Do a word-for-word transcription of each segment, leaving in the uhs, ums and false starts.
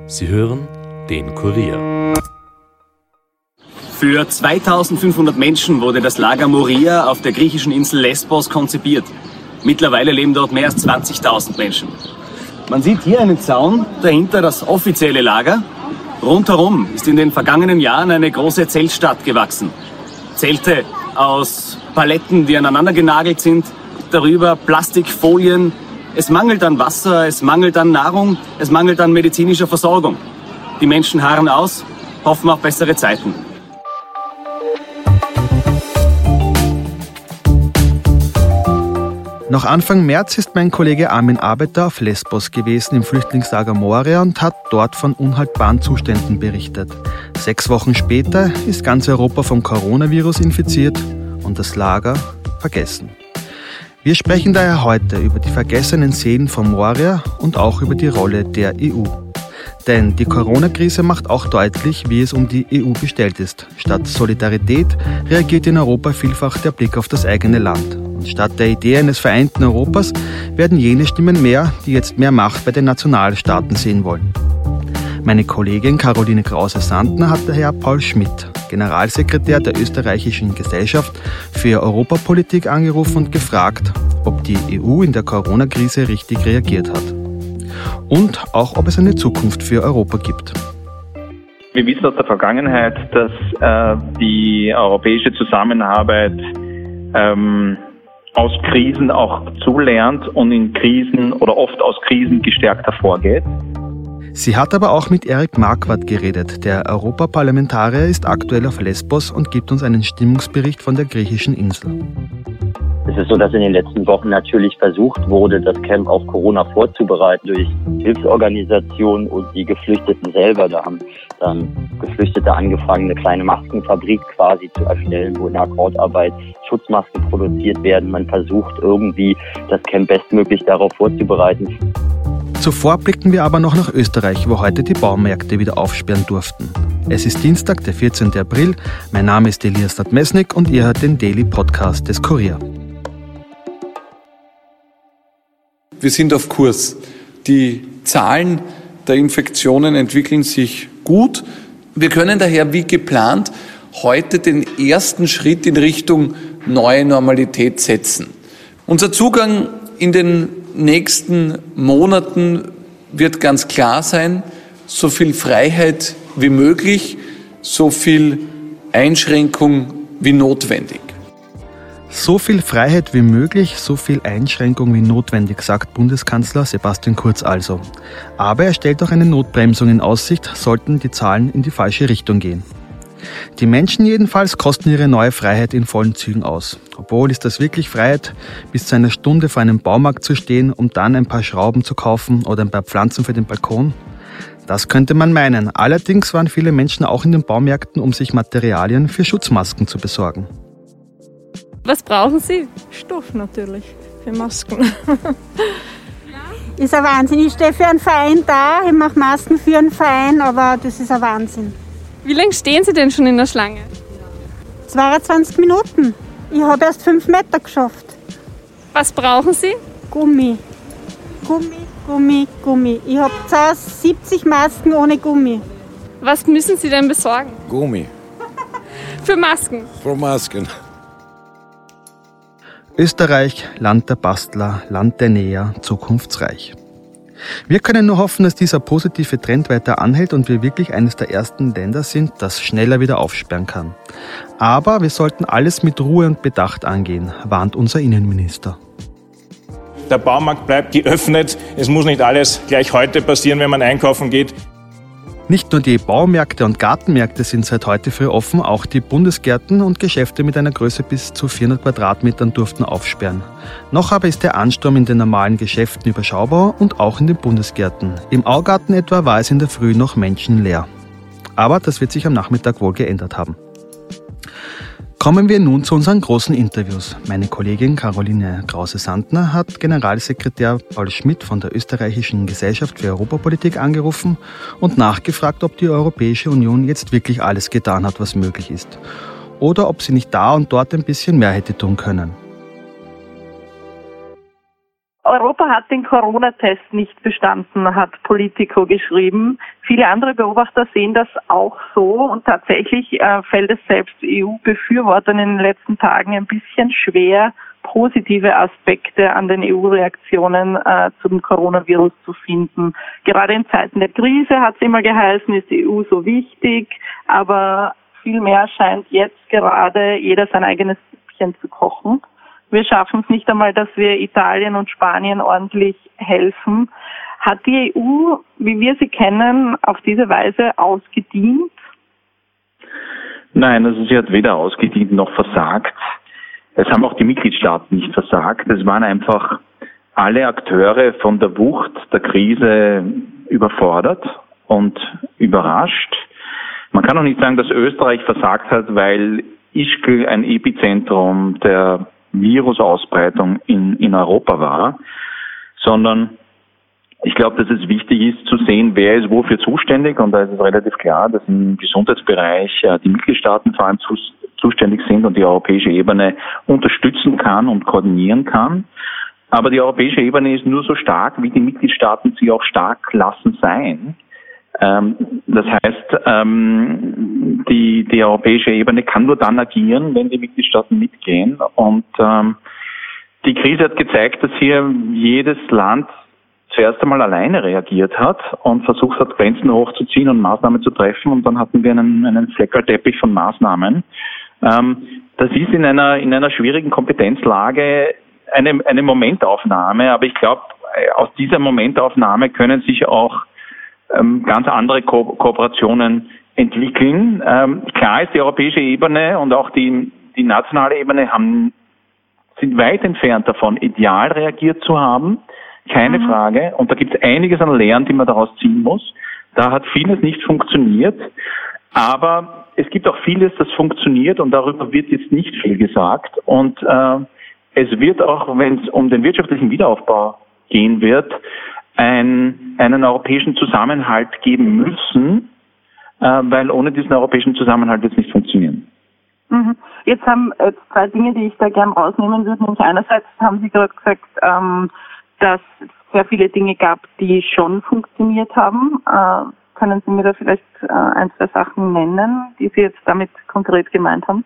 Sie hören den Kurier. Für zweitausendfünfhundert Menschen wurde das Lager Moria auf der griechischen Insel Lesbos konzipiert. Mittlerweile leben dort mehr als zwanzigtausend Menschen. Man sieht hier einen Zaun, dahinter das offizielle Lager. Rundherum ist in den vergangenen Jahren eine große Zeltstadt gewachsen. Zelte aus Paletten, die aneinander genagelt sind, darüber Plastikfolien. Es mangelt an Wasser, es mangelt an Nahrung, es mangelt an medizinischer Versorgung. Die Menschen harren aus, hoffen auf bessere Zeiten. Noch Anfang März ist mein Kollege Armin Arbeiter auf Lesbos gewesen im Flüchtlingslager Moria und hat dort von unhaltbaren Zuständen berichtet. Sechs Wochen später ist ganz Europa vom Coronavirus infiziert und das Lager vergessen. Wir sprechen daher heute über die vergessenen Seelen von Moria und auch über die Rolle der E U. Denn die Corona-Krise macht auch deutlich, wie es um die E U bestellt ist. Statt Solidarität reagiert in Europa vielfach der Blick auf das eigene Land. Und statt der Idee eines vereinten Europas werden jene Stimmen mehr, die jetzt mehr Macht bei den Nationalstaaten sehen wollen. Meine Kollegin Caroline Krause-Sandner hat daher Paul Schmidt, Generalsekretär der österreichischen Gesellschaft für Europapolitik, angerufen und gefragt, ob die E U in der Corona-Krise richtig reagiert hat. Und auch, ob es eine Zukunft für Europa gibt. Wir wissen aus der Vergangenheit, dass äh, die europäische Zusammenarbeit ähm, aus Krisen auch zulernt und in Krisen oder oft aus Krisen gestärkt hervorgeht. Sie hat aber auch mit Erik Marquardt geredet. Der Europaparlamentarier ist aktuell auf Lesbos und gibt uns einen Stimmungsbericht von der griechischen Insel. Es ist so, dass in den letzten Wochen natürlich versucht wurde, das Camp auf Corona vorzubereiten durch Hilfsorganisationen und die Geflüchteten selber. Da haben dann Geflüchtete angefangen, eine kleine Maskenfabrik quasi zu erstellen, wo in Akkordarbeit Schutzmasken produziert werden. Man versucht irgendwie, das Camp bestmöglich darauf vorzubereiten. Zuvor blicken wir aber noch nach Österreich, wo heute die Baumärkte wieder aufsperren durften. Es ist Dienstag, der vierzehnten April. Mein Name ist Elias Nadmesnik und ihr hört den Daily Podcast des Kurier. Wir sind auf Kurs. Die Zahlen der Infektionen entwickeln sich gut. Wir können daher wie geplant heute den ersten Schritt in Richtung neue Normalität setzen. Unser Zugang in den nächsten Monaten wird ganz klar sein, so viel Freiheit wie möglich, so viel Einschränkung wie notwendig. So viel Freiheit wie möglich, so viel Einschränkung wie notwendig, sagt Bundeskanzler Sebastian Kurz also. Aber er stellt auch eine Notbremsung in Aussicht, sollten die Zahlen in die falsche Richtung gehen. Die Menschen jedenfalls kosten ihre neue Freiheit in vollen Zügen aus. Obwohl ist das wirklich Freiheit, bis zu einer Stunde vor einem Baumarkt zu stehen, um dann ein paar Schrauben zu kaufen oder ein paar Pflanzen für den Balkon? Das könnte man meinen. Allerdings waren viele Menschen auch in den Baumärkten, um sich Materialien für Schutzmasken zu besorgen. Was brauchen Sie? Stoff natürlich, für Masken. Ist ein Wahnsinn. Ich stehe für einen Verein da, ich mache Masken für einen Verein, aber das ist ein Wahnsinn. Wie lange stehen Sie denn schon in der Schlange? zweiundzwanzig Minuten. Ich habe erst fünf Meter geschafft. Was brauchen Sie? Gummi. Gummi, Gummi, Gummi. Ich habe siebzig Masken ohne Gummi. Was müssen Sie denn besorgen? Gummi. Für Masken? Für Masken. Österreich, Land der Bastler, Land der Näher, zukunftsreich. Wir können nur hoffen, dass dieser positive Trend weiter anhält und wir wirklich eines der ersten Länder sind, das schneller wieder aufsperren kann. Aber wir sollten alles mit Ruhe und Bedacht angehen, warnt unser Innenminister. Der Baumarkt bleibt geöffnet. Es muss nicht alles gleich heute passieren, wenn man einkaufen geht. Nicht nur die Baumärkte und Gartenmärkte sind seit heute früh offen, auch die Bundesgärten und Geschäfte mit einer Größe bis zu vierhundert Quadratmetern durften aufsperren. Noch aber ist der Ansturm in den normalen Geschäften überschaubar und auch in den Bundesgärten. Im Augarten etwa war es in der Früh noch menschenleer. Aber das wird sich am Nachmittag wohl geändert haben. Kommen wir nun zu unseren großen Interviews. Meine Kollegin Caroline Krause-Sandner hat Generalsekretär Paul Schmidt von der österreichischen Gesellschaft für Europapolitik angerufen und nachgefragt, ob die Europäische Union jetzt wirklich alles getan hat, was möglich ist. Oder ob sie nicht da und dort ein bisschen mehr hätte tun können. Europa hat den Corona-Test nicht bestanden, hat Politico geschrieben. Viele andere Beobachter sehen das auch so und tatsächlich äh, fällt es selbst E U-Befürwortern in den letzten Tagen ein bisschen schwer, positive Aspekte an den E U-Reaktionen äh, zum Coronavirus zu finden. Gerade in Zeiten der Krise hat es immer geheißen, ist die E U so wichtig, aber vielmehr scheint jetzt gerade jeder sein eigenes Süppchen zu kochen. Wir schaffen es nicht einmal, dass wir Italien und Spanien ordentlich helfen. Hat die E U, wie wir sie kennen, auf diese Weise ausgedient? Nein, also sie hat weder ausgedient noch versagt. Es haben auch die Mitgliedstaaten nicht versagt. Es waren einfach alle Akteure von der Wucht der Krise überfordert und überrascht. Man kann auch nicht sagen, dass Österreich versagt hat, weil Ischgl ein Epizentrum der Virusausbreitung in, in Europa war, sondern ich glaube, dass es wichtig ist zu sehen, wer ist wofür zuständig, und da ist es relativ klar, dass im Gesundheitsbereich äh, die Mitgliedstaaten vor allem zu, zuständig sind und die europäische Ebene unterstützen kann und koordinieren kann. Aber die europäische Ebene ist nur so stark, wie die Mitgliedstaaten sie auch stark lassen sein. Ähm, das heißt, ähm, die, die europäische Ebene kann nur dann agieren, wenn die Mitgliedstaaten mitgehen. Und ähm, die Krise hat gezeigt, dass hier jedes Land zuerst einmal alleine reagiert hat und versucht hat, Grenzen hochzuziehen und Maßnahmen zu treffen. Und dann hatten wir einen, einen Fleckerlteppich von Maßnahmen. Ähm, das ist in einer, in einer schwierigen Kompetenzlage eine, eine Momentaufnahme. Aber ich glaube, aus dieser Momentaufnahme können sich auch ähm, ganz andere Ko- Kooperationen entwickeln. Ähm, klar ist, die europäische Ebene und auch die, die nationale Ebene haben, sind weit entfernt davon, ideal reagiert zu haben. Keine mhm. Frage. Und da gibt es einiges an Lehren, die man daraus ziehen muss. Da hat vieles nicht funktioniert. Aber es gibt auch vieles, das funktioniert, und darüber wird jetzt nicht viel gesagt. Und äh, es wird auch, wenn es um den wirtschaftlichen Wiederaufbau gehen wird, ein, einen europäischen Zusammenhalt geben müssen, äh, weil ohne diesen europäischen Zusammenhalt wird es nicht funktionieren. Mhm. Jetzt haben äh, zwei Dinge, die ich da gern rausnehmen würde. Nämlich einerseits haben Sie gerade gesagt, ähm, dass es sehr viele Dinge gab, die schon funktioniert haben. Äh, können Sie mir da vielleicht äh, ein, zwei Sachen nennen, die Sie jetzt damit konkret gemeint haben?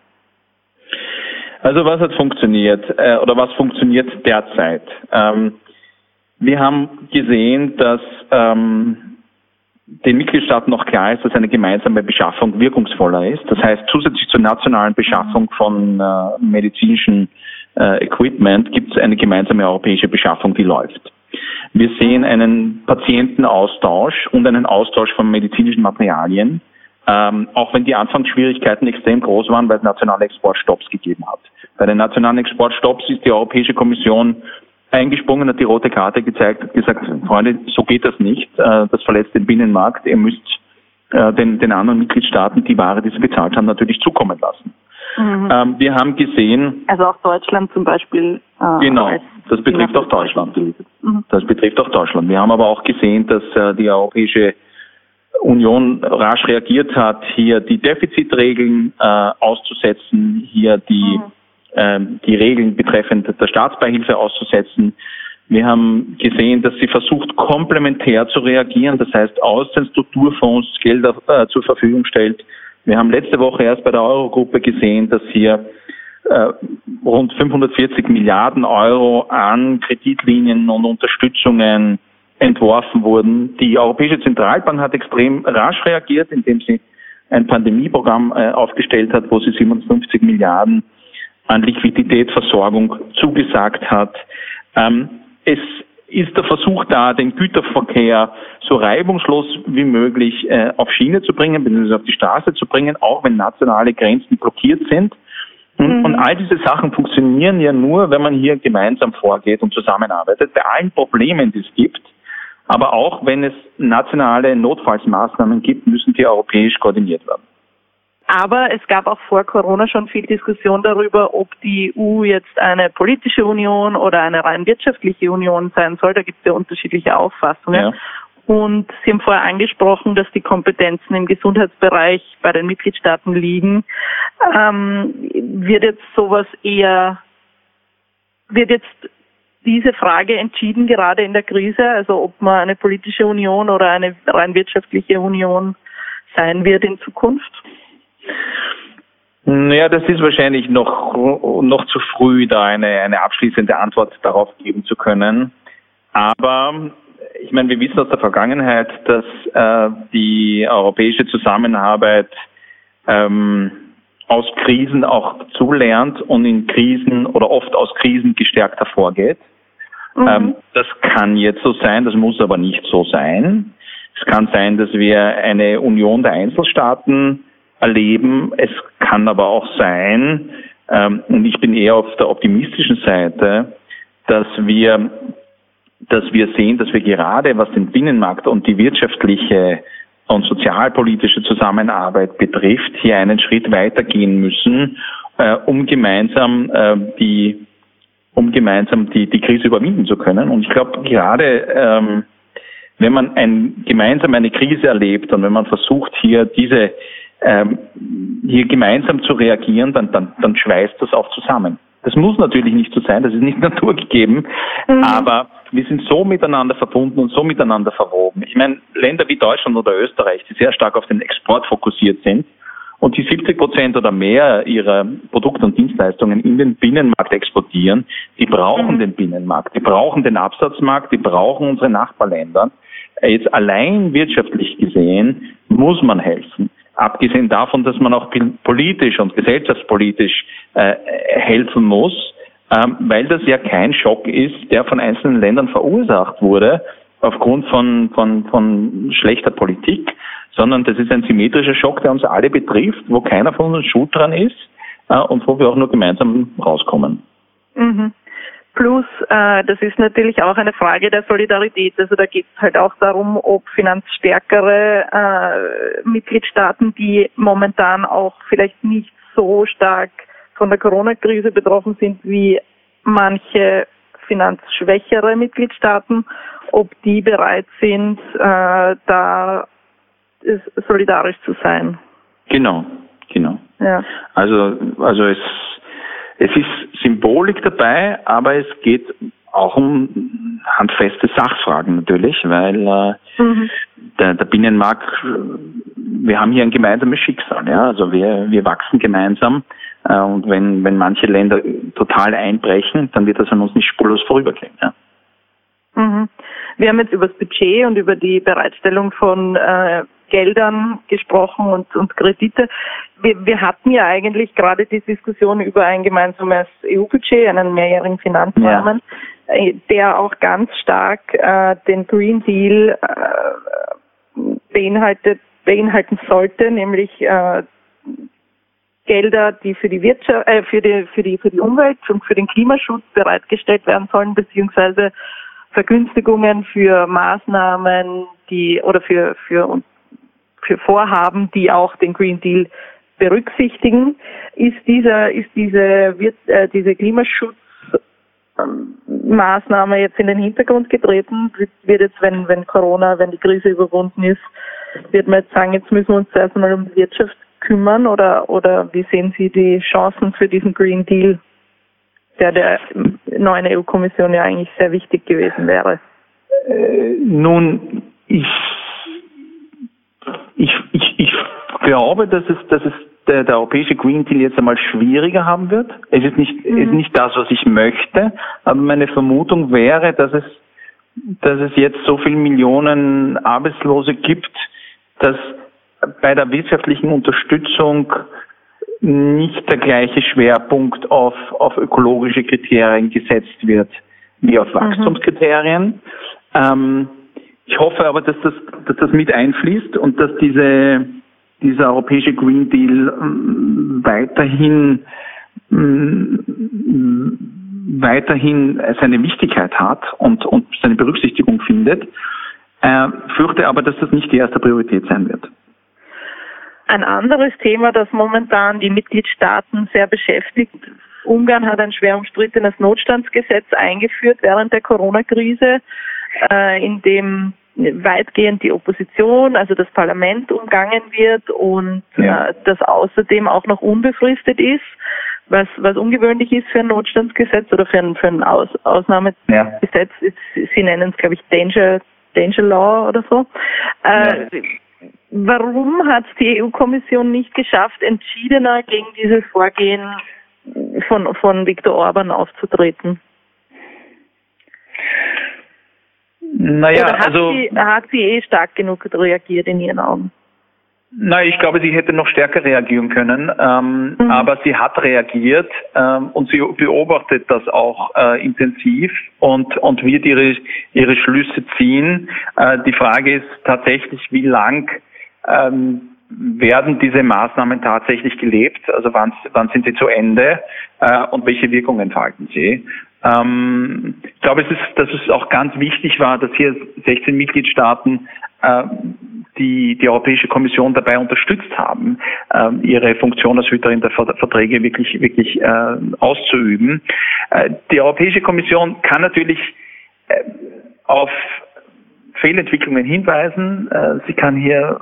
Also was hat funktioniert äh, oder was funktioniert derzeit? Ähm, wir haben gesehen, dass ähm, den Mitgliedstaaten noch klar ist, dass eine gemeinsame Beschaffung wirkungsvoller ist. Das heißt, zusätzlich zur nationalen Beschaffung von äh, medizinischem äh, Equipment gibt es eine gemeinsame europäische Beschaffung, die läuft. Wir sehen einen Patientenaustausch und einen Austausch von medizinischen Materialien, ähm, auch wenn die Anfangsschwierigkeiten extrem groß waren, weil es nationale Exportstopps gegeben hat. Bei den nationalen Exportstopps ist die Europäische Kommission eingesprungen, hat die rote Karte gezeigt, hat gesagt, Freunde, so geht das nicht, äh, das verletzt den Binnenmarkt, ihr müsst äh, den, den anderen Mitgliedstaaten die Ware, die sie bezahlt haben, natürlich zukommen lassen. Mhm. Ähm, wir haben gesehen... Also auch Deutschland zum Beispiel... Äh, genau, das betrifft auch Deutschland. Mhm. Das betrifft auch Deutschland. Wir haben aber auch gesehen, dass äh, die Europäische Union rasch reagiert hat, hier die Defizitregeln äh, auszusetzen, hier die, mhm. äh, die Regeln betreffend der Staatsbeihilfe auszusetzen. Wir haben gesehen, dass sie versucht, komplementär zu reagieren, das heißt aus den Strukturfonds Gelder äh, zur Verfügung stellt. Wir haben letzte Woche erst bei der Eurogruppe gesehen, dass hier äh, rund fünfhundertvierzig Milliarden Euro an Kreditlinien und Unterstützungen entworfen wurden. Die Europäische Zentralbank hat extrem rasch reagiert, indem sie ein Pandemieprogramm äh, aufgestellt hat, wo sie siebenundfünfzig Milliarden an Liquiditätsversorgung zugesagt hat. Ähm, es ist der Versuch da, den Güterverkehr so reibungslos wie möglich äh, auf Schiene zu bringen, beziehungsweise auf die Straße zu bringen, auch wenn nationale Grenzen blockiert sind. Und, mhm. und all diese Sachen funktionieren ja nur, wenn man hier gemeinsam vorgeht und zusammenarbeitet, bei allen Problemen, die es gibt. Aber auch wenn es nationale Notfallsmaßnahmen gibt, müssen die europäisch koordiniert werden. Aber es gab auch vor Corona schon viel Diskussion darüber, ob die E U jetzt eine politische Union oder eine rein wirtschaftliche Union sein soll. Da gibt es ja unterschiedliche Auffassungen. Ja. Und Sie haben vorher angesprochen, dass die Kompetenzen im Gesundheitsbereich bei den Mitgliedstaaten liegen. Ähm, wird jetzt sowas eher, wird jetzt diese Frage entschieden, gerade in der Krise, also ob man eine politische Union oder eine rein wirtschaftliche Union sein wird in Zukunft? Naja, das ist wahrscheinlich noch noch zu früh, da eine eine abschließende Antwort darauf geben zu können. Aber ich meine, wir wissen aus der Vergangenheit, dass äh, die europäische Zusammenarbeit ähm, aus Krisen auch zulernt und in Krisen oder oft aus Krisen gestärkt hervorgeht. Mhm. Ähm, das kann jetzt so sein, das muss aber nicht so sein. Es kann sein, dass wir eine Union der Einzelstaaten erleben. Es kann aber auch sein, ähm, und ich bin eher auf der optimistischen Seite, dass wir, dass wir sehen, dass wir gerade, was den Binnenmarkt und die wirtschaftliche und sozialpolitische Zusammenarbeit betrifft, hier einen Schritt weitergehen müssen, äh, um gemeinsam äh, die, um gemeinsam die, die Krise überwinden zu können. Und ich glaube, gerade ähm, wenn man ein, gemeinsam eine Krise erlebt und wenn man versucht, hier diese ähm, hier gemeinsam zu reagieren, dann, dann, dann schweißt das auch zusammen. Das muss natürlich nicht so sein, das ist nicht naturgegeben, mhm. aber wir sind so miteinander verbunden und so miteinander verwoben. Ich meine, Länder wie Deutschland oder Österreich, die sehr stark auf den Export fokussiert sind und die siebzig Prozent oder mehr ihrer Produkte und Dienstleistungen in den Binnenmarkt exportieren, die brauchen mhm. den Binnenmarkt, die brauchen den Absatzmarkt, die brauchen unsere Nachbarländer. Jetzt allein wirtschaftlich gesehen muss man helfen. Abgesehen davon, dass man auch politisch und gesellschaftspolitisch äh, helfen muss, ähm, weil das ja kein Schock ist, der von einzelnen Ländern verursacht wurde aufgrund von, von, von schlechter Politik, sondern das ist ein symmetrischer Schock, der uns alle betrifft, wo keiner von uns schuld dran ist äh, und wo wir auch nur gemeinsam rauskommen. Mhm. Plus, äh, das ist natürlich auch eine Frage der Solidarität. Also da geht es halt auch darum, ob finanzstärkere äh, Mitgliedstaaten, die momentan auch vielleicht nicht so stark von der Corona-Krise betroffen sind wie manche finanzschwächere Mitgliedstaaten, ob die bereit sind, äh, da solidarisch zu sein. Genau, genau. Ja. Also, also es Es ist Symbolik dabei, aber es geht auch um handfeste Sachfragen natürlich, weil äh, mhm. der, der Binnenmarkt, wir haben hier ein gemeinsames Schicksal, ja, also wir wir wachsen gemeinsam äh, und wenn wenn manche Länder total einbrechen, dann wird das an uns nicht spurlos vorübergehen, ja. Mhm. Wir haben jetzt über das Budget und über die Bereitstellung von äh, Geldern gesprochen und, und Kredite. Wir, wir hatten ja eigentlich gerade die Diskussion über ein gemeinsames E U-Budget, einen mehrjährigen Finanzrahmen, ja. äh, der auch ganz stark äh, den Green Deal äh, beinhaltet, beinhalten sollte, nämlich äh, Gelder, die für die Wirtschaft, äh, für die für die für die Umwelt und für den Klimaschutz bereitgestellt werden sollen, beziehungsweise Vergünstigungen für Maßnahmen, die oder für für für Vorhaben, die auch den Green Deal berücksichtigen. Ist dieser ist diese wird äh, diese Klimaschutzmaßnahme jetzt in den Hintergrund getreten? Wird jetzt, wenn wenn Corona, wenn die Krise überwunden ist, wird man jetzt sagen, jetzt müssen wir uns zuerst einmal um die Wirtschaft kümmern, oder oder wie sehen Sie die Chancen für diesen Green Deal, der der neuen E U-Kommission ja eigentlich sehr wichtig gewesen wäre? Äh, nun, ich, ich, ich, ich glaube, dass es, dass es der, der europäische Green Deal jetzt einmal schwieriger haben wird. Es ist nicht, mhm. ist nicht das, was ich möchte, aber meine Vermutung wäre, dass es, dass es jetzt so viele Millionen Arbeitslose gibt, dass bei der wirtschaftlichen Unterstützung nicht der gleiche Schwerpunkt auf, auf ökologische Kriterien gesetzt wird wie auf Wachstumskriterien. Mhm. Ähm, ich hoffe aber, dass das, dass das mit einfließt und dass diese, dieser europäische Green Deal ähm, weiterhin, ähm, weiterhin seine Wichtigkeit hat und, und seine Berücksichtigung findet. Äh, fürchte aber, dass das nicht die erste Priorität sein wird. Ein anderes Thema, das momentan die Mitgliedstaaten sehr beschäftigt. Ungarn hat ein schwer umstrittenes Notstandsgesetz eingeführt während der Corona-Krise, äh, in dem weitgehend die Opposition, also das Parlament, umgangen wird und ja. äh, das außerdem auch noch unbefristet ist, was, was ungewöhnlich ist für ein Notstandsgesetz oder für ein, für ein Aus, Ausnahmegesetz. Ja. Sie nennen es, glaube ich, Danger, Danger Law oder so. Äh, ja. Warum hat die E U-Kommission nicht geschafft, entschiedener gegen dieses Vorgehen von, von Viktor Orban aufzutreten? Naja, Oder hat, also, sie, hat sie eh stark genug reagiert in Ihren Augen? Na, ich glaube, sie hätte noch stärker reagieren können, ähm, mhm. aber sie hat reagiert ähm, und sie beobachtet das auch äh, intensiv und und wird ihre ihre Schlüsse ziehen. Äh, die Frage ist tatsächlich, wie lang ähm, werden diese Maßnahmen tatsächlich gelebt? Also wann wann sind sie zu Ende äh, und welche Wirkungen entfalten sie? Ähm, ich glaube, es ist, dass es auch ganz wichtig war, dass hier sechzehn Mitgliedstaaten äh, die die Europäische Kommission dabei unterstützt haben, äh, ihre Funktion als Hüterin der Verträge wirklich wirklich äh, auszuüben. Äh, die Europäische Kommission kann natürlich äh, auf Fehlentwicklungen hinweisen. Äh, sie kann hier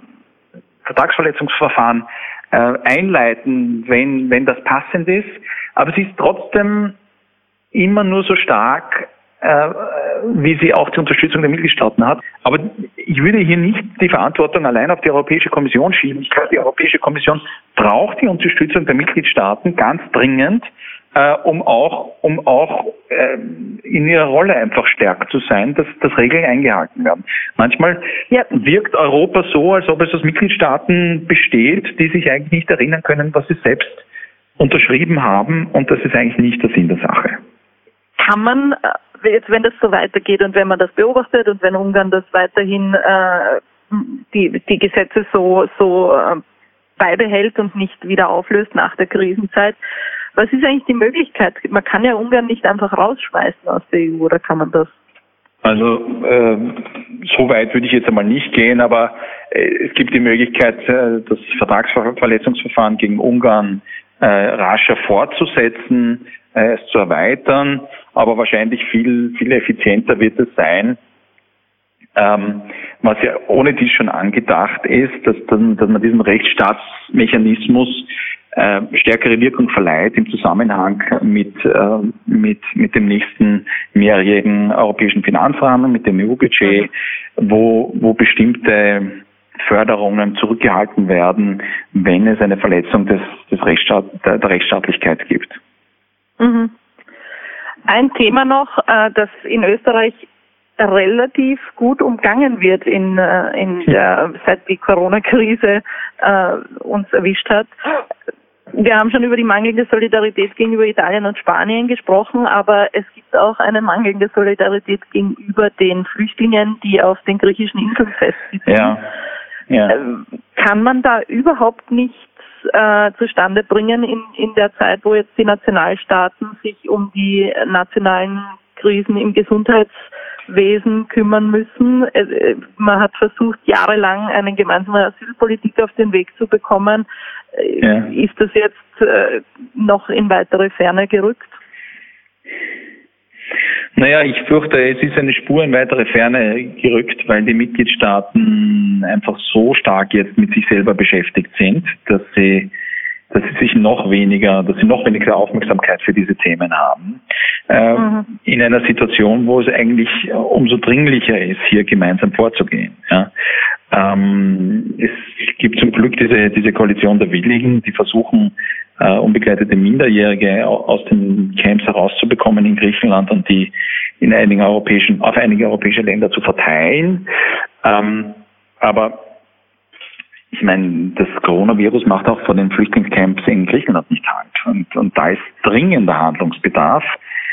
Vertragsverletzungsverfahren äh, einleiten, wenn wenn das passend ist. Aber sie ist trotzdem immer nur so stark, äh, wie sie auch die Unterstützung der Mitgliedstaaten hat. Aber ich würde hier nicht die Verantwortung allein auf die Europäische Kommission schieben. Ich glaube, die Europäische Kommission braucht die Unterstützung der Mitgliedstaaten ganz dringend, äh, um auch, um auch äh, in ihrer Rolle einfach stärker zu sein, dass, dass Regeln eingehalten werden. Manchmal ja. wirkt Europa so, als ob es aus Mitgliedstaaten besteht, die sich eigentlich nicht erinnern können, was sie selbst unterschrieben haben, und das ist eigentlich nicht der Sinn der Sache. Kann man, jetzt wenn das so weitergeht und wenn man das beobachtet und wenn Ungarn das weiterhin äh, die die Gesetze so so äh, beibehält und nicht wieder auflöst nach der Krisenzeit, was ist eigentlich die Möglichkeit? Man kann ja Ungarn nicht einfach rausschmeißen aus der E U, oder kann man das? Also äh, so weit würde ich jetzt einmal nicht gehen, aber äh, es gibt die Möglichkeit, äh, das Vertragsverletzungsverfahren gegen Ungarn äh, rascher fortzusetzen, äh, es zu erweitern, aber wahrscheinlich viel viel effizienter wird es sein, ähm, was ja ohne dies schon angedacht ist, dass, dann, dass man diesem Rechtsstaatsmechanismus äh, stärkere Wirkung verleiht im Zusammenhang mit äh, mit mit dem nächsten mehrjährigen europäischen Finanzrahmen, mit dem E U-Budget, wo wo bestimmte Förderungen zurückgehalten werden, wenn es eine Verletzung des, des Rechtsstaat, der, der Rechtsstaatlichkeit gibt. Mhm. Ein Thema noch, äh, das in Österreich relativ gut umgangen wird in, äh, in der, seit die Corona-Krise äh, uns erwischt hat. Wir haben schon über die mangelnde Solidarität gegenüber Italien und Spanien gesprochen, aber es gibt auch eine mangelnde Solidarität gegenüber den Flüchtlingen, die auf den griechischen Inseln festsitzen. Ja. Ja. Kann man da überhaupt nichts äh, zustande bringen in, in der Zeit, wo jetzt die Nationalstaaten sich um die nationalen Krisen im Gesundheitswesen kümmern müssen? Äh, man hat versucht, jahrelang eine gemeinsame Asylpolitik auf den Weg zu bekommen. Äh, ja. Ist das jetzt äh, noch in weitere Ferne gerückt? Naja, ich fürchte, es ist eine Spur in weitere Ferne gerückt, weil die Mitgliedstaaten einfach so stark jetzt mit sich selber beschäftigt sind, dass sie, dass sie sich noch weniger, dass sie noch weniger Aufmerksamkeit für diese Themen haben. Äh, mhm. In einer Situation, wo es eigentlich umso dringlicher ist, hier gemeinsam vorzugehen. Ja. Ähm, es gibt zum Glück diese, diese Koalition der Willigen, die versuchen, Uh, unbegleitete Minderjährige aus den Camps herauszubekommen in Griechenland und die in einigen europäischen, auf einige europäische Länder zu verteilen. Ähm, aber ich meine, das Coronavirus macht auch vor den Flüchtlingscamps in Griechenland nicht Halt. Und, und da ist dringender Handlungsbedarf.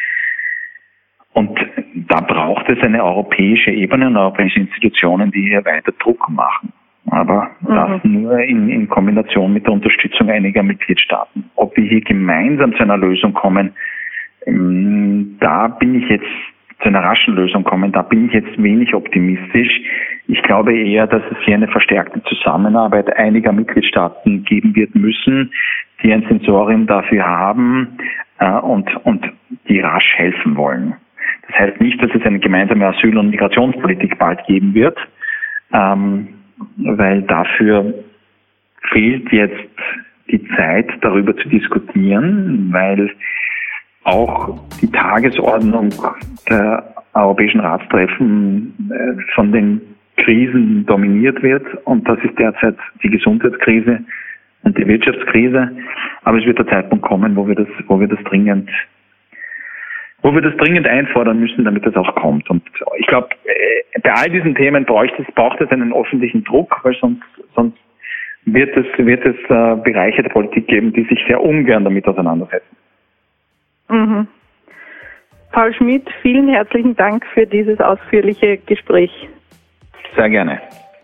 Und da braucht es eine europäische Ebene und europäische Institutionen, die hier weiter Druck machen. Aber mhm. das nur in, in Kombination mit der Unterstützung einiger Mitgliedstaaten. Ob wir hier gemeinsam zu einer Lösung kommen, ähm, da bin ich jetzt, zu einer raschen Lösung kommen, da bin ich jetzt wenig optimistisch. Ich glaube eher, dass es hier eine verstärkte Zusammenarbeit einiger Mitgliedstaaten geben wird müssen, die ein Sensorium dafür haben äh, und, und die rasch helfen wollen. Das heißt nicht, dass es eine gemeinsame Asyl- und Migrationspolitik bald geben wird, ähm, weil dafür fehlt jetzt die Zeit, darüber zu diskutieren, weil auch die Tagesordnung der europäischen Ratstreffen von den Krisen dominiert wird. Und das ist derzeit die Gesundheitskrise und die Wirtschaftskrise. Aber es wird der Zeitpunkt kommen, wo wir das, wo wir das dringend, wo wir das dringend einfordern müssen, damit das auch kommt. Und ich glaube, bei all diesen Themen braucht es, braucht es einen öffentlichen Druck, weil sonst, sonst wird es, wird es äh, Bereiche der Politik geben, die sich sehr ungern damit auseinandersetzen. Mhm. Paul Schmidt, vielen herzlichen Dank für dieses ausführliche Gespräch. Sehr gerne.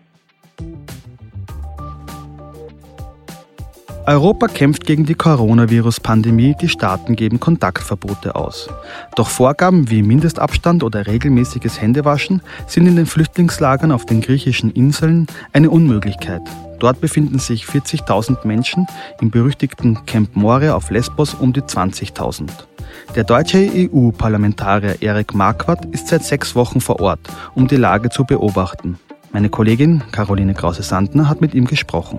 Europa kämpft gegen die Coronavirus-Pandemie, die Staaten geben Kontaktverbote aus. Doch Vorgaben wie Mindestabstand oder regelmäßiges Händewaschen sind in den Flüchtlingslagern auf den griechischen Inseln eine Unmöglichkeit. Dort befinden sich vierzigtausend Menschen, im berüchtigten Camp Moria auf Lesbos um die zwanzigtausend. Der deutsche E U-Parlamentarier Erik Marquardt ist seit sechs Wochen vor Ort, um die Lage zu beobachten. Meine Kollegin Caroline Krause-Sandner hat mit ihm gesprochen.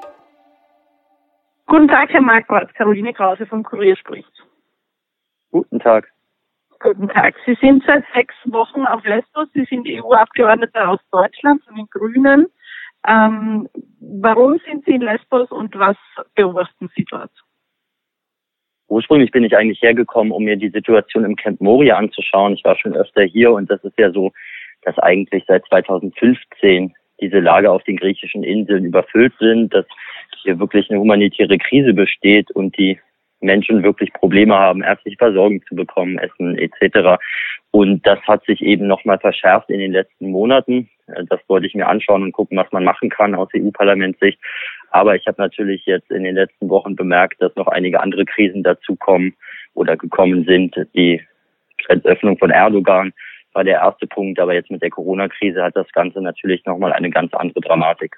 Guten Tag, Herr Marquardt. Caroline Krause vom Kurier spricht. Guten Tag. Guten Tag. Sie sind seit sechs Wochen auf Lesbos. Sie sind E U-Abgeordneter aus Deutschland, von den Grünen. Ähm, warum sind Sie in Lesbos und was beobachten Sie dort? Ursprünglich bin ich eigentlich hergekommen, um mir die Situation im Camp Moria anzuschauen. Ich war schon öfter hier und das ist ja so, dass eigentlich seit zweitausendfünfzehn diese Lager auf den griechischen Inseln überfüllt sind, dass hier wirklich eine humanitäre Krise besteht und die Menschen wirklich Probleme haben, ärztliche Versorgung zu bekommen, Essen et cetera. Und das hat sich eben nochmal verschärft in den letzten Monaten. Das wollte ich mir anschauen und gucken, was man machen kann aus E U-Parlamentssicht. Aber ich habe natürlich jetzt in den letzten Wochen bemerkt, dass noch einige andere Krisen dazukommen oder gekommen sind. Die Grenzöffnung von Erdogan war der erste Punkt, aber jetzt mit der Corona-Krise hat das Ganze natürlich nochmal eine ganz andere Dramatik.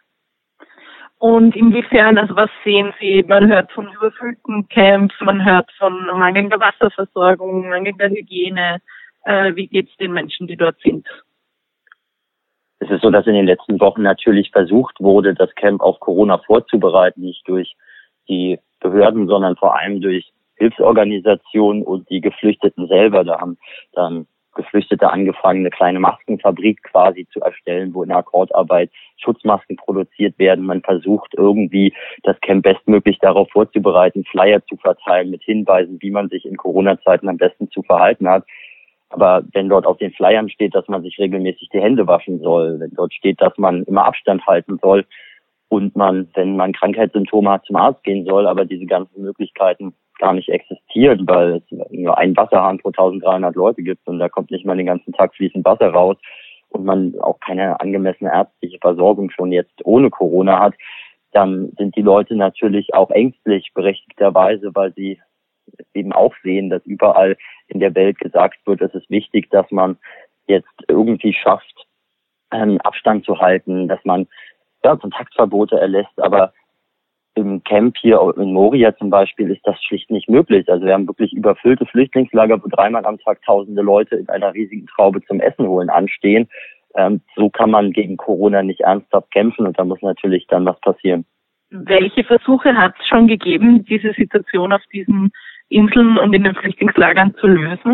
Und inwiefern, also was sehen Sie? Man hört von überfüllten Camps, man hört von mangelnder Wasserversorgung, mangelnder Hygiene. Äh, wie geht es den Menschen, die dort sind? Es ist so, dass in den letzten Wochen natürlich versucht wurde, das Camp auf Corona vorzubereiten, nicht durch die Behörden, sondern vor allem durch Hilfsorganisationen und die Geflüchteten selber. Da haben dann Geflüchtete angefangen, eine kleine Maskenfabrik quasi zu erstellen, wo in Akkordarbeit Schutzmasken produziert werden. Man versucht irgendwie, das Camp bestmöglich darauf vorzubereiten, Flyer zu verteilen mit Hinweisen, wie man sich in Corona-Zeiten am besten zu verhalten hat. Aber wenn dort auf den Flyern steht, dass man sich regelmäßig die Hände waschen soll, wenn dort steht, dass man immer Abstand halten soll und man, wenn man Krankheitssymptome hat, zum Arzt gehen soll, aber diese ganzen Möglichkeiten gar nicht existieren, weil es nur einen Wasserhahn pro dreizehnhundert Leute gibt und da kommt nicht mal den ganzen Tag fließend Wasser raus und man auch keine angemessene ärztliche Versorgung schon jetzt ohne Corona hat, dann sind die Leute natürlich auch ängstlich, berechtigterweise, weil sie eben auch sehen, dass überall in der Welt gesagt wird, es ist wichtig, dass man jetzt irgendwie schafft, ähm, Abstand zu halten, dass man ja, Kontaktverbote erlässt, aber im Camp hier in Moria zum Beispiel ist das schlicht nicht möglich. Also wir haben wirklich überfüllte Flüchtlingslager, wo dreimal am Tag tausende Leute in einer riesigen Traube zum Essen holen anstehen. Ähm, so kann man gegen Corona nicht ernsthaft kämpfen und da muss natürlich dann was passieren. Welche Versuche hat es schon gegeben, diese Situation auf diesen Inseln und in den Flüchtlingslagern zu lösen?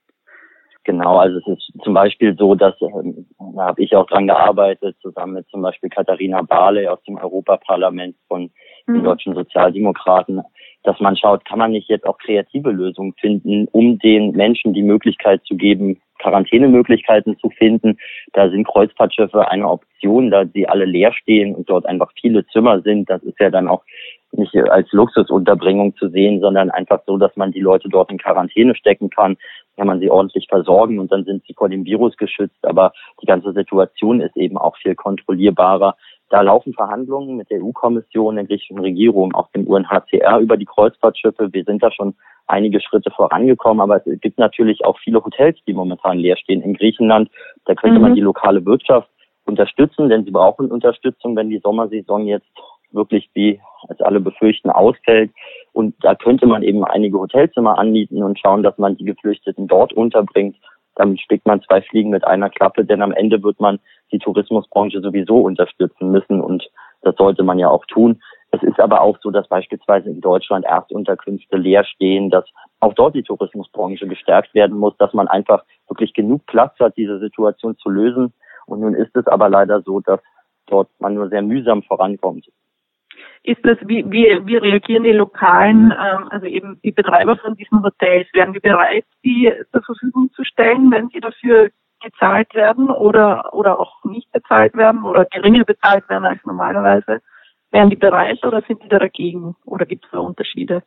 Genau, also es ist zum Beispiel so, dass, ähm, da habe ich auch dran gearbeitet, zusammen mit zum Beispiel Katharina Barley aus dem Europaparlament von mhm. den deutschen Sozialdemokraten, dass man schaut, kann man nicht jetzt auch kreative Lösungen finden, um den Menschen die Möglichkeit zu geben, Quarantänemöglichkeiten zu finden. Da sind Kreuzfahrtschiffe eine Option, da sie alle leer stehen und dort einfach viele Zimmer sind. Das ist ja dann auch nicht als Luxusunterbringung zu sehen, sondern einfach so, dass man die Leute dort in Quarantäne stecken kann, kann man sie ordentlich versorgen und dann sind sie vor dem Virus geschützt. Aber die ganze Situation ist eben auch viel kontrollierbarer. Da laufen Verhandlungen mit der E U-Kommission, der griechischen Regierung, auch dem U N H C R über die Kreuzfahrtschiffe. Wir sind da schon einige Schritte vorangekommen, aber es gibt natürlich auch viele Hotels, die momentan leer stehen in Griechenland. Da könnte mhm. man die lokale Wirtschaft unterstützen, denn sie brauchen Unterstützung, wenn die Sommersaison jetzt wirklich, wie als alle befürchten, ausfällt. Und da könnte man eben einige Hotelzimmer anmieten und schauen, dass man die Geflüchteten dort unterbringt. Dann schlägt man zwei Fliegen mit einer Klappe, denn am Ende wird man die Tourismusbranche sowieso unterstützen müssen und das sollte man ja auch tun. Es ist aber auch so, dass beispielsweise in Deutschland Erstunterkünfte leer stehen, dass auch dort die Tourismusbranche gestärkt werden muss, dass man einfach wirklich genug Platz hat, diese Situation zu lösen. Und nun ist es aber leider so, dass dort man nur sehr mühsam vorankommt. Ist das, wie, wie, wie reagieren die Lokalen, ähm, also eben die Betreiber von diesen Hotels? Wären die bereit, die zur Verfügung zu stellen, wenn sie dafür gezahlt werden oder, oder auch nicht bezahlt werden oder geringer bezahlt werden als normalerweise? Wären die bereit oder sind die da dagegen? Oder gibt es da Unterschiede?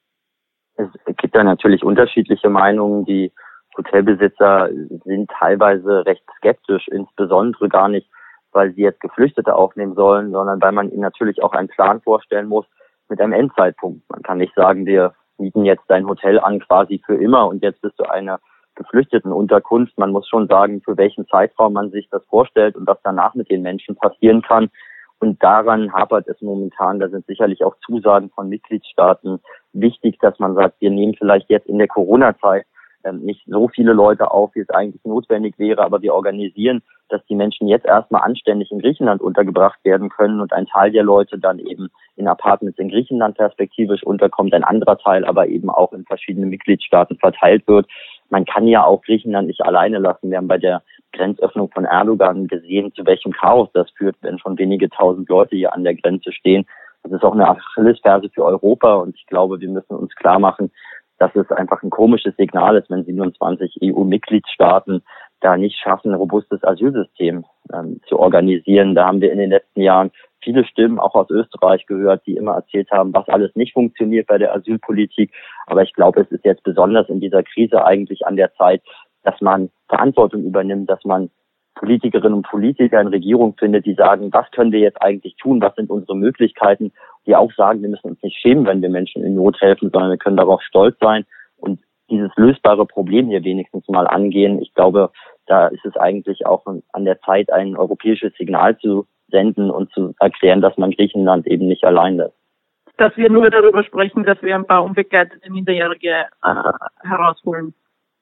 Es gibt da natürlich unterschiedliche Meinungen. Die Hotelbesitzer sind teilweise recht skeptisch, insbesondere gar nicht, weil sie jetzt Geflüchtete aufnehmen sollen, sondern weil man ihnen natürlich auch einen Plan vorstellen muss mit einem Endzeitpunkt. Man kann nicht sagen, wir mieten jetzt dein Hotel an quasi für immer und jetzt bist du eine Geflüchtetenunterkunft. Man muss schon sagen, für welchen Zeitraum man sich das vorstellt und was danach mit den Menschen passieren kann. Und daran hapert es momentan. Da sind sicherlich auch Zusagen von Mitgliedstaaten wichtig, dass man sagt, wir nehmen vielleicht jetzt in der Corona-Zeit ähm, nicht so viele Leute auf, wie es eigentlich notwendig wäre, aber wir organisieren, dass die Menschen jetzt erstmal anständig in Griechenland untergebracht werden können und ein Teil der Leute dann eben in Apartments in Griechenland perspektivisch unterkommt, ein anderer Teil aber eben auch in verschiedenen Mitgliedstaaten verteilt wird. Man kann ja auch Griechenland nicht alleine lassen. Wir haben bei der Grenzöffnung von Erdogan gesehen, zu welchem Chaos das führt, wenn schon wenige tausend Leute hier an der Grenze stehen. Das ist auch eine Achillesferse für Europa und ich glaube, wir müssen uns klar machen, dass es einfach ein komisches Signal ist, wenn siebenundzwanzig E U-Mitgliedstaaten da nicht schaffen, ein robustes Asylsystem ähm, zu organisieren. Da haben wir in den letzten Jahren viele Stimmen auch aus Österreich gehört, die immer erzählt haben, was alles nicht funktioniert bei der Asylpolitik. Aber ich glaube, es ist jetzt besonders in dieser Krise eigentlich an der Zeit, dass man Verantwortung übernimmt, dass man Politikerinnen und Politiker in Regierung findet, die sagen, was können wir jetzt eigentlich tun, was sind unsere Möglichkeiten, die auch sagen, wir müssen uns nicht schämen, wenn wir Menschen in Not helfen, sondern wir können darauf stolz sein und dieses lösbare Problem hier wenigstens mal angehen. Ich glaube, da ist es eigentlich auch an der Zeit, ein europäisches Signal zu senden und zu erklären, dass man Griechenland eben nicht allein lässt. Dass wir nur darüber sprechen, dass wir ein paar unbegleitete Minderjährige äh, herausholen.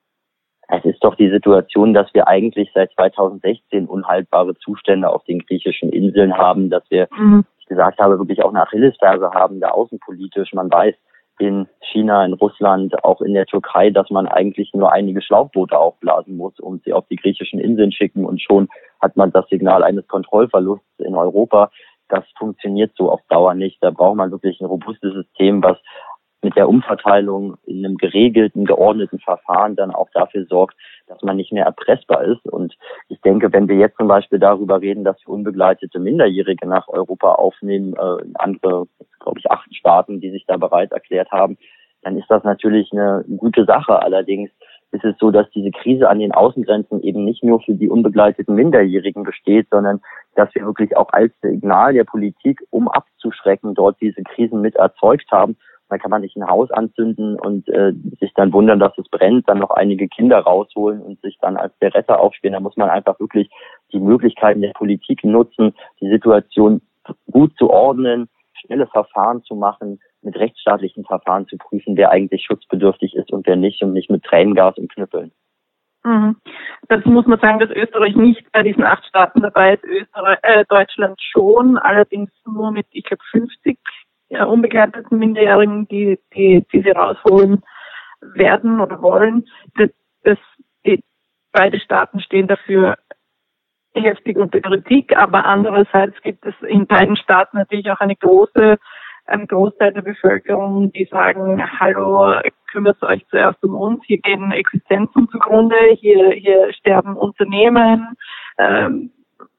Es ist doch die Situation, dass wir eigentlich seit zweitausendsechzehn unhaltbare Zustände auf den griechischen Inseln haben, dass wir, mhm. wie ich gesagt habe, wirklich auch eine Achillesferse haben, da außenpolitisch. Man weiß in China, in Russland, auch in der Türkei, dass man eigentlich nur einige Schlauchboote aufblasen muss und sie auf die griechischen Inseln schicken und schon hat man das Signal eines Kontrollverlusts in Europa. Das funktioniert so auf Dauer nicht. Da braucht man wirklich ein robustes System, was mit der Umverteilung in einem geregelten, geordneten Verfahren dann auch dafür sorgt, dass man nicht mehr erpressbar ist. Und ich denke, wenn wir jetzt zum Beispiel darüber reden, dass wir unbegleitete Minderjährige nach Europa aufnehmen, äh, andere, glaube ich, acht Staaten, die sich da bereit erklärt haben, dann ist das natürlich eine gute Sache. Allerdings ist es so, dass diese Krise an den Außengrenzen eben nicht nur für die unbegleiteten Minderjährigen besteht, sondern dass wir wirklich auch als Signal der Politik, um abzuschrecken, dort diese Krisen mit erzeugt haben. Dann kann man nicht ein Haus anzünden und äh, sich dann wundern, dass es brennt, dann noch einige Kinder rausholen und sich dann als der Retter aufspielen. Da muss man einfach wirklich die Möglichkeiten der Politik nutzen, die Situation gut zu ordnen, schnelle Verfahren zu machen, mit rechtsstaatlichen Verfahren zu prüfen, wer eigentlich schutzbedürftig ist und wer nicht und nicht mit Tränengas und Knüppeln. Mhm. Dazu muss man sagen, dass Österreich nicht bei diesen acht Staaten dabei ist, Österreich, äh, Deutschland schon, allerdings nur mit, ich glaube, fünfzig ja, unbegleiteten Minderjährigen, die, die, die sie rausholen werden oder wollen. Das, das, die, beide Staaten stehen dafür heftig unter Kritik, aber andererseits gibt es in beiden Staaten natürlich auch eine große, einen Großteil der Bevölkerung, die sagen, hallo, kümmert euch zuerst um uns, hier gehen Existenzen zugrunde, hier, hier sterben Unternehmen, ähm,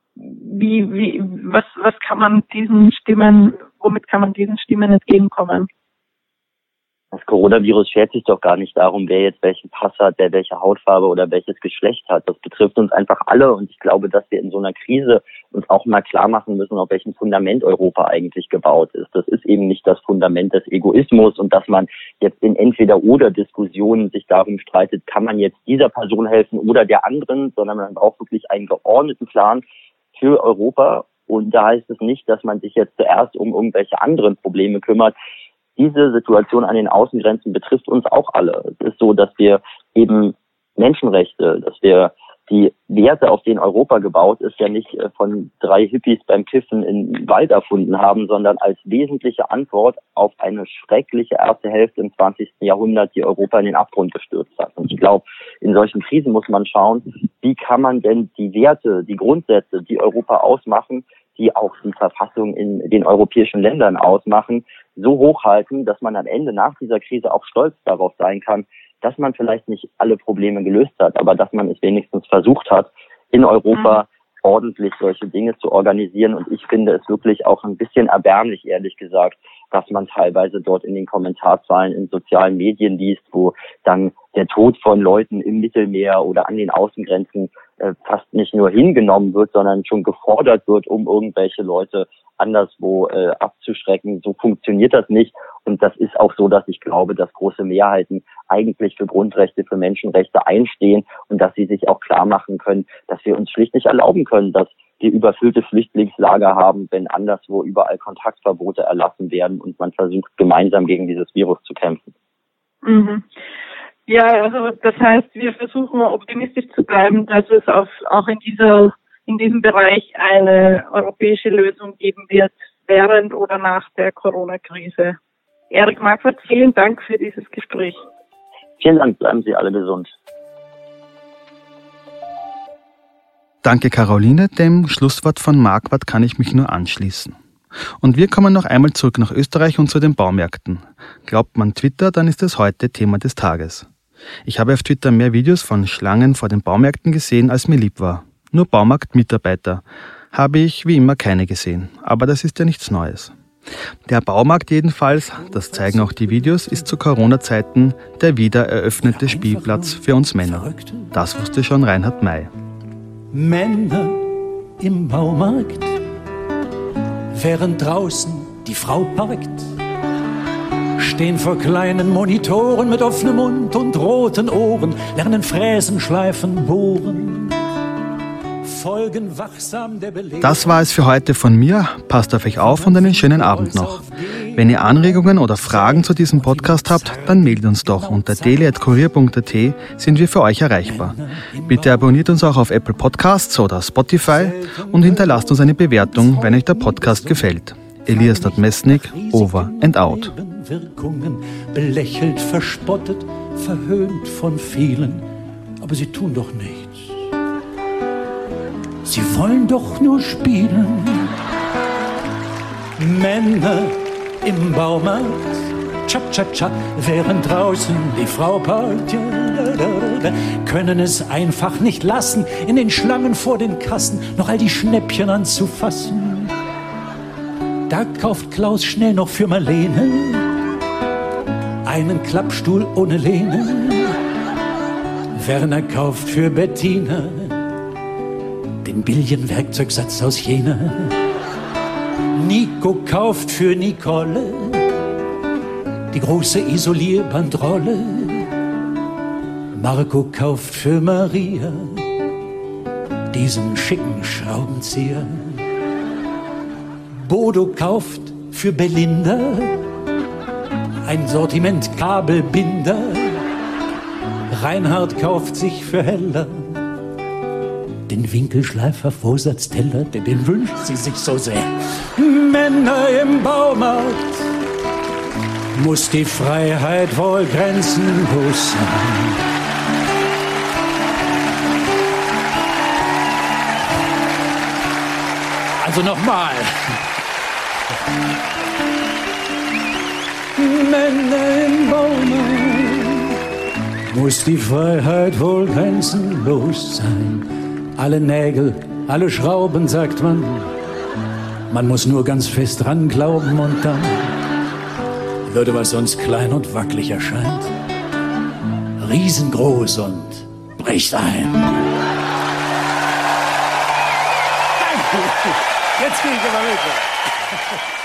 Wie, wie, was, was kann man diesen Stimmen, womit kann man diesen Stimmen entgegenkommen? Das Coronavirus schert sich doch gar nicht darum, wer jetzt welchen Pass hat, wer welche Hautfarbe oder welches Geschlecht hat. Das betrifft uns einfach alle und ich glaube, dass wir in so einer Krise uns auch mal klar machen müssen, auf welchem Fundament Europa eigentlich gebaut ist. Das ist eben nicht das Fundament des Egoismus und dass man jetzt in Entweder-oder-Diskussionen sich darum streitet, kann man jetzt dieser Person helfen oder der anderen, sondern man braucht wirklich einen geordneten Plan für Europa. Und da heißt es nicht, dass man sich jetzt zuerst um irgendwelche anderen Probleme kümmert. Diese Situation an den Außengrenzen betrifft uns auch alle. Es ist so, dass wir eben Menschenrechte, dass wir die Werte, auf denen Europa gebaut ist, ja nicht von drei Hippies beim Kiffen im Wald erfunden haben, sondern als wesentliche Antwort auf eine schreckliche erste Hälfte im zwanzigsten Jahrhundert, die Europa in den Abgrund gestürzt hat. Und ich glaube, in solchen Krisen muss man schauen, wie kann man denn die Werte, die Grundsätze, die Europa ausmachen, die auch die Verfassung in den europäischen Ländern ausmachen, so hochhalten, dass man am Ende nach dieser Krise auch stolz darauf sein kann, dass man vielleicht nicht alle Probleme gelöst hat, aber dass man es wenigstens versucht hat, in Europa mhm. ordentlich solche Dinge zu organisieren. Und ich finde es wirklich auch ein bisschen erbärmlich, ehrlich gesagt, dass man teilweise dort in den Kommentarzeilen in sozialen Medien liest, wo dann der Tod von Leuten im Mittelmeer oder an den Außengrenzen äh, fast nicht nur hingenommen wird, sondern schon gefordert wird, um irgendwelche Leute anderswo äh, abzuschrecken. So funktioniert das nicht. Und das ist auch so, dass ich glaube, dass große Mehrheiten eigentlich für Grundrechte, für Menschenrechte einstehen und dass sie sich auch klar machen können, dass wir uns schlicht nicht erlauben können, dass wir überfüllte Flüchtlingslager haben, wenn anderswo überall Kontaktverbote erlassen werden und man versucht, gemeinsam gegen dieses Virus zu kämpfen. Mhm. Ja, also das heißt, wir versuchen optimistisch zu bleiben, dass es auf, auch in dieser in diesem Bereich eine europäische Lösung geben wird, während oder nach der Corona-Krise. Erik Marquardt, vielen Dank für dieses Gespräch. Vielen Dank, bleiben Sie alle gesund. Danke, Caroline. Dem Schlusswort von Marquardt kann ich mich nur anschließen. Und wir kommen noch einmal zurück nach Österreich und zu den Baumärkten. Glaubt man Twitter, dann ist es heute Thema des Tages. Ich habe auf Twitter mehr Videos von Schlangen vor den Baumärkten gesehen, als mir lieb war. Nur Baumarktmitarbeiter habe ich wie immer keine gesehen. Aber das ist ja nichts Neues. Der Baumarkt jedenfalls, das zeigen auch die Videos, ist zu Corona-Zeiten der wieder eröffnete Spielplatz für uns Männer. Das wusste schon Reinhard May. Männer im Baumarkt, während draußen die Frau parkt, stehen vor kleinen Monitoren mit offenem Mund und roten Ohren, lernen fräsen, schleifen, bohren, folgen wachsam der Belegung. Das war es für heute von mir. Passt auf euch auf und einen schönen Abend noch. Wenn ihr Anregungen oder Fragen zu diesem Podcast habt, dann meldet uns doch. Unter daily at kurier punkt at sind wir für euch erreichbar. Bitte abonniert uns auch auf Apple Podcasts oder Spotify und hinterlasst uns eine Bewertung, wenn euch der Podcast gefällt. Elias Nadmesnik, over and out. Wirkungen, belächelt, verspottet, verhöhnt von vielen, aber sie tun doch nichts. Sie wollen doch nur spielen. Männer im Baumarkt, cha-cha-cha, während draußen die Frau parkt, können es einfach nicht lassen, in den Schlangen vor den Kassen noch all die Schnäppchen anzufassen. Da kauft Klaus schnell noch für Marlene einen Klappstuhl ohne Lehne. Werner kauft für Bettina den Billion-Werkzeugsatz aus Jena. Nico kauft für Nicole die große Isolierbandrolle. Marco kauft für Maria diesen schicken Schraubenzieher. Bodo kauft für Belinda ein Sortiment Kabelbinder. Reinhard kauft sich für Hella den Winkelschleifer-Vorsatzteller, denn den wünscht sie sich so sehr. Männer im Baumarkt, muss die Freiheit wohl grenzenlos sein. Also nochmal. Männer im Baumarkt, muss die Freiheit wohl grenzenlos sein. Alle Nägel, alle Schrauben, sagt man. Man muss nur ganz fest dran glauben und dann würde, was sonst klein und wackelig erscheint, riesengroß und bricht ein. Danke. Jetzt gehe ich aber weg.